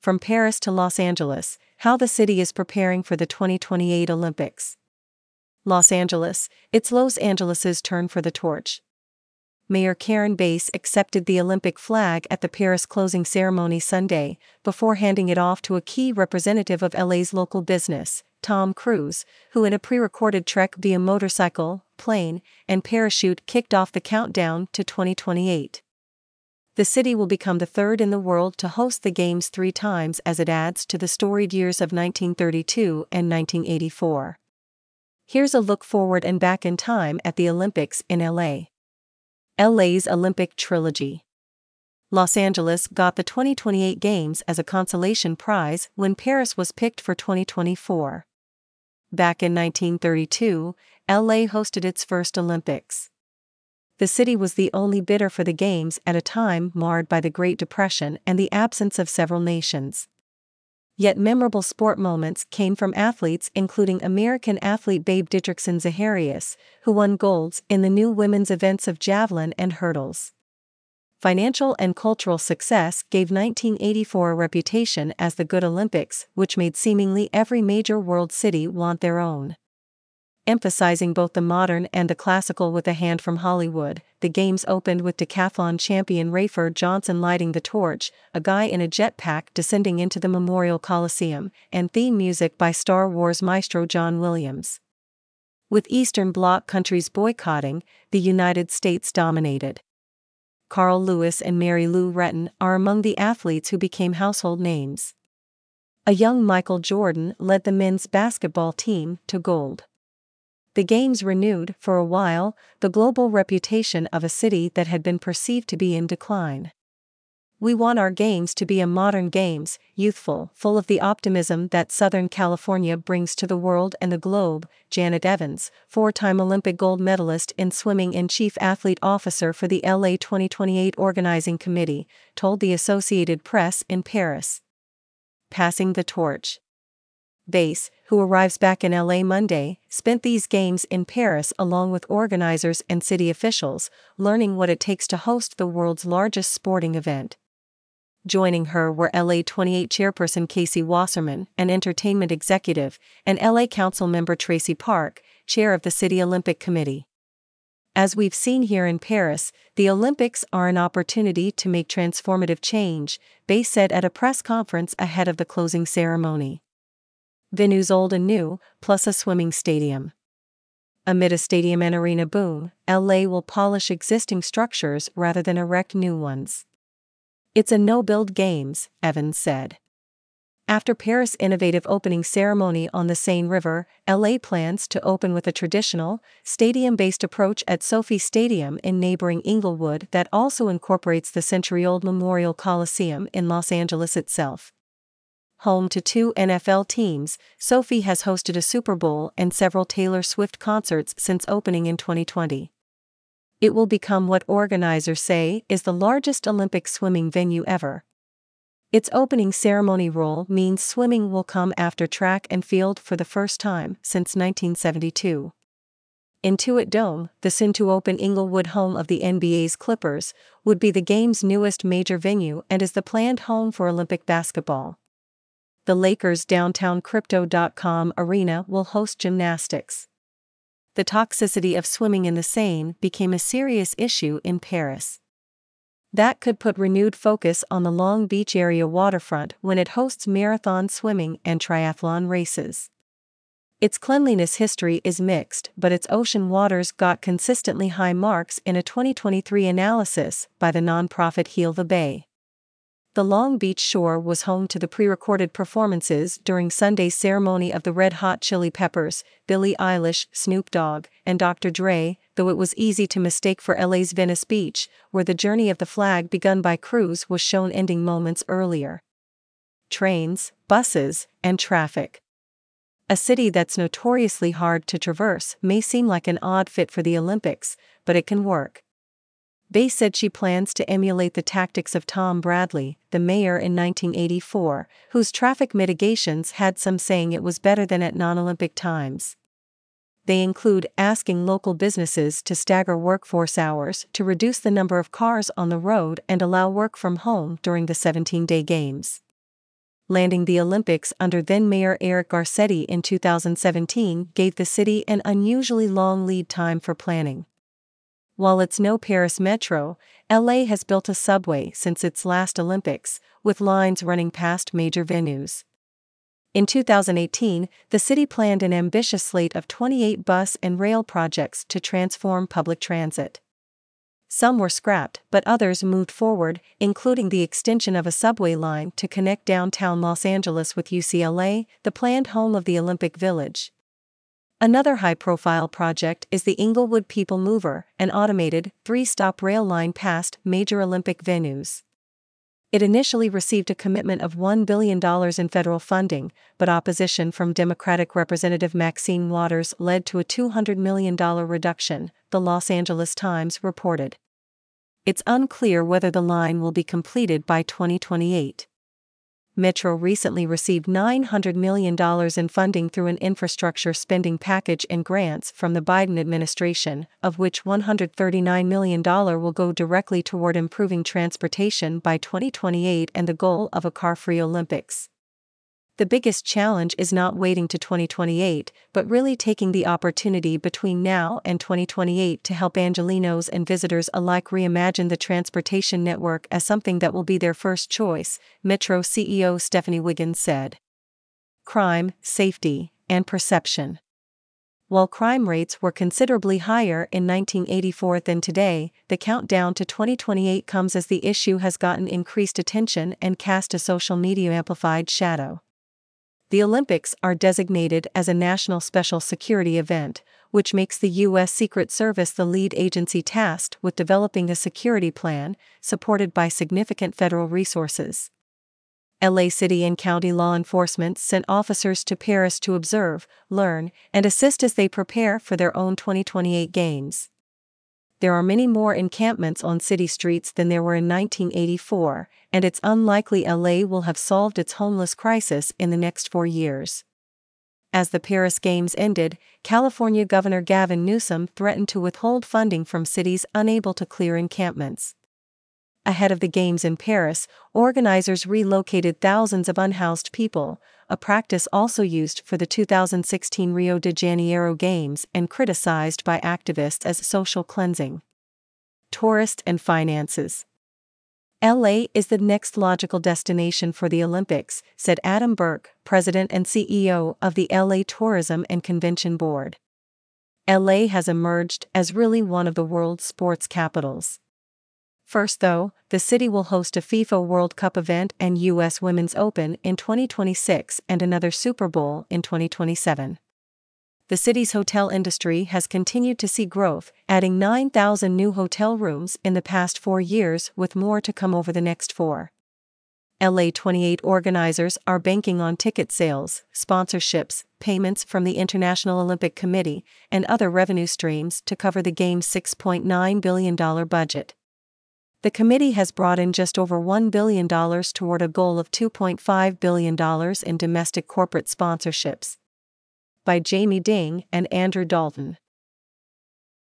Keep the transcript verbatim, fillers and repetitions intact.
From Paris to Los Angeles, how the city is preparing for the twenty twenty-eight Olympics. Los Angeles, it's Los Angeles' turn for the torch. Mayor Karen Bass accepted the Olympic flag at the Paris closing ceremony Sunday, before handing it off to a key representative of L A's local business, Tom Cruise, who in a pre-recorded trek via motorcycle, plane, and parachute kicked off the countdown to twenty twenty-eight. The city will become the third in the world to host the Games three times as it adds to the storied years of nineteen thirty-two and nineteen eighty-four. Here's a look forward and back in time at the Olympics in L A. L A's Olympic Trilogy. Los Angeles got the twenty twenty-eight Games as a consolation prize when Paris was picked for twenty twenty-four. Back in nineteen thirty-two, L A hosted its first Olympics. The city was the only bidder for the Games at a time marred by the Great Depression and the absence of several nations. Yet memorable sport moments came from athletes including American athlete Babe Didrikson Zaharias, who won golds in the new women's events of javelin and hurdles. Financial and cultural success gave nineteen eighty-four a reputation as the Good Olympics, which made seemingly every major world city want their own. Emphasizing both the modern and the classical with a hand from Hollywood, the Games opened with decathlon champion Rayford Johnson lighting the torch, a guy in a jetpack descending into the Memorial Coliseum, and theme music by Star Wars maestro John Williams. With Eastern Bloc countries boycotting, the United States dominated. Carl Lewis and Mary Lou Retton are among the athletes who became household names. A young Michael Jordan led the men's basketball team to gold. The Games renewed, for a while, the global reputation of a city that had been perceived to be in decline. We want our Games to be a modern Games, youthful, full of the optimism that Southern California brings to the world and the globe, Janet Evans, four-time Olympic gold medalist in swimming and chief athlete officer for the L A twenty twenty-eight Organizing Committee, told the Associated Press in Paris. Passing the torch. Bass, who arrives back in L A Monday, spent these Games in Paris along with organizers and city officials, learning what it takes to host the world's largest sporting event. Joining her were L A twenty-eight chairperson Casey Wasserman, an entertainment executive, and L A Council member Tracy Park, chair of the City Olympic Committee. As we've seen here in Paris, the Olympics are an opportunity to make transformative change, Bass said at a press conference ahead of the closing ceremony. Venues old and new, plus a swimming stadium. Amid a stadium and arena boom, L A will polish existing structures rather than erect new ones. It's a no-build Games, Evans said. After Paris' innovative opening ceremony on the Seine River, L A plans to open with a traditional, stadium-based approach at Sophie Stadium in neighboring Inglewood that also incorporates the century-old Memorial Coliseum in Los Angeles itself. Home to two N F L teams, Sophie has hosted a Super Bowl and several Taylor Swift concerts since opening in twenty twenty. It will become what organizers say is the largest Olympic swimming venue ever. Its opening ceremony role means swimming will come after track and field for the first time since nineteen seventy-two. Intuit Dome, the soon-to-open Inglewood home of the N B A's Clippers, would be the Games' newest major venue and is the planned home for Olympic basketball. The Lakers' downtown Crypto dot com arena will host gymnastics. The toxicity of swimming in the Seine became a serious issue in Paris. That could put renewed focus on the Long Beach area waterfront when it hosts marathon swimming and triathlon races. Its cleanliness history is mixed, but its ocean waters got consistently high marks in a twenty twenty-three analysis by the nonprofit Heal the Bay. The Long Beach shore was home to the pre-recorded performances during Sunday's ceremony of the Red Hot Chili Peppers, Billie Eilish, Snoop Dogg, and Doctor Dre, though it was easy to mistake for L A's Venice Beach, where the journey of the flag begun by Cruise was shown ending moments earlier. Trains, buses, and traffic. A city that's notoriously hard to traverse may seem like an odd fit for the Olympics, but it can work. Bass said she plans to emulate the tactics of Tom Bradley, the mayor in nineteen eighty-four, whose traffic mitigations had some saying it was better than at non-Olympic times. They include asking local businesses to stagger workforce hours to reduce the number of cars on the road and allow work from home during the seventeen-day Games. Landing the Olympics under then-Mayor Eric Garcetti in two thousand seventeen gave the city an unusually long lead time for planning. While it's no Paris metro, L A has built a subway since its last Olympics, with lines running past major venues. In two thousand eighteen, the city planned an ambitious slate of twenty-eight bus and rail projects to transform public transit. Some were scrapped, but others moved forward, including the extension of a subway line to connect downtown Los Angeles with U C L A, the planned home of the Olympic Village. Another high-profile project is the Inglewood People Mover, an automated, three-stop rail line past major Olympic venues. It initially received a commitment of one billion dollars in federal funding, but opposition from Democratic Representative Maxine Waters led to a two hundred million dollars reduction, the Los Angeles Times reported. It's unclear whether the line will be completed by twenty twenty-eight. Metro recently received nine hundred million dollars in funding through an infrastructure spending package and grants from the Biden administration, of which one hundred thirty-nine million dollars will go directly toward improving transportation by twenty twenty-eight and the goal of a car-free Olympics. The biggest challenge is not waiting to twenty twenty-eight, but really taking the opportunity between now and twenty twenty-eight to help Angelenos and visitors alike reimagine the transportation network as something that will be their first choice, Metro C E O Stephanie Wiggins said. Crime, safety, and perception. While crime rates were considerably higher in nineteen eighty-four than today, the countdown to twenty twenty-eight comes as the issue has gotten increased attention and cast a social media-amplified shadow. The Olympics are designated as a national special security event, which makes the U S Secret Service the lead agency tasked with developing a security plan, supported by significant federal resources. L A City and county law enforcement sent officers to Paris to observe, learn, and assist as they prepare for their own twenty twenty-eight games. There are many more encampments on city streets than there were in nineteen eighty-four, and it's unlikely L A will have solved its homeless crisis in the next four years. As the Paris Games ended, California Governor Gavin Newsom threatened to withhold funding from cities unable to clear encampments. Ahead of the Games in Paris, organizers relocated thousands of unhoused people, a practice also used for the two thousand sixteen Rio de Janeiro Games and criticized by activists as social cleansing. Tourist and finances. L A is the next logical destination for the Olympics, said Adam Burke, president and C E O of the L A Tourism and Convention Board. L A has emerged as really one of the world's sports capitals. First though, the city will host a FIFA World Cup event and U S Women's Open in twenty twenty-six and another Super Bowl in twenty twenty-seven. The city's hotel industry has continued to see growth, adding nine thousand new hotel rooms in the past four years with more to come over the next four. L A twenty-eight organizers are banking on ticket sales, sponsorships, payments from the International Olympic Committee, and other revenue streams to cover the Game's six point nine billion dollars budget. The committee has brought in just over one billion dollars toward a goal of two point five billion dollars in domestic corporate sponsorships. By Jamie Ding and Andrew Dalton.